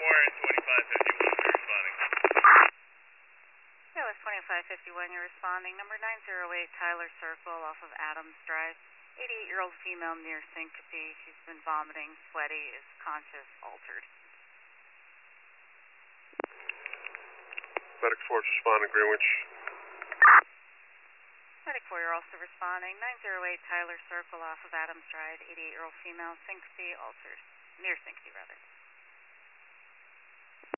Yeah, it was 2551. You're responding. Number 908 Tyler Circle off of Adams Drive. 88-year-old female near syncope. She's been vomiting, sweaty, is conscious, altered. Medic 4 responding, Greenwich. Medic 4, you're also responding. 908 Tyler Circle off of Adams Drive. 88-year-old female, syncope, altered. Near syncope, rather.